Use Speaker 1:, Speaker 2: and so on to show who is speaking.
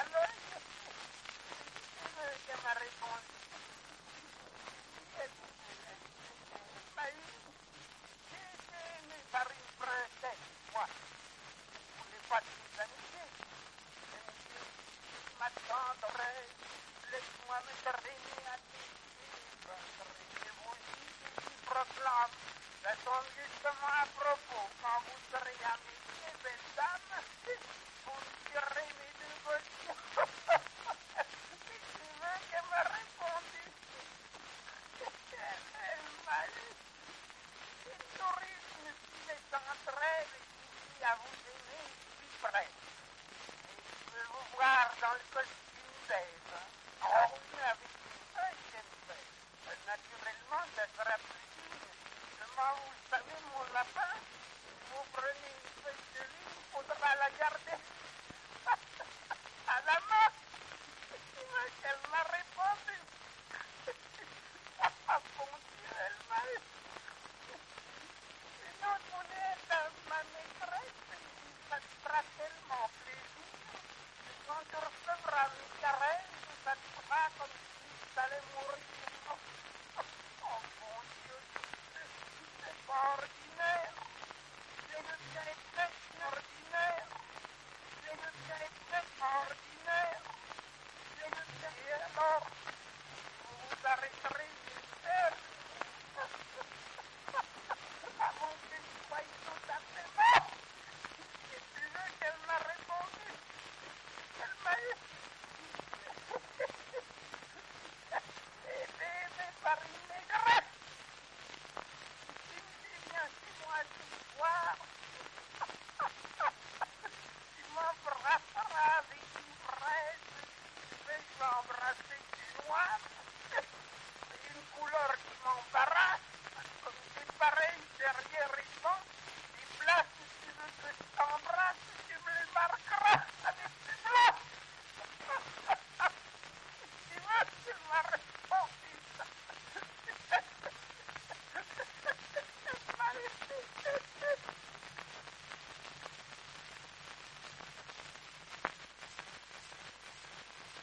Speaker 1: Alors, qu'elle m'a répondu. Mais par une princesse, moi, je ne voulais pas de mes amitiés. Elle me dit, ma tendre, laisse-moi me traîner à tes pieds. Traînez-vous qui proclame. Ça tombe justement à propos. Quand vous serez à mes pieds, belle dame, vous me tirez mes deux gauchons. Si tu veux qu'elle me réponde, elle m'a dit, une tourisme qui est entre elle et qui dit à vous aimer, je suis prêt. Et je veux vous voir dans le costume d'Ève. Oh oui, avec une feuille qu'elle fait. Naturellement, ça sera plus digne. Seulement, vous savez, mon lapin, si vous prenez une feuille de vie, il faudra la garder à la main. Elle m'a répondu. Ah, bon Dieu, elle m'a eu. Sinon, vous êtes ma maîtresse, ça te fera tellement plaisir que quand tu recevras mes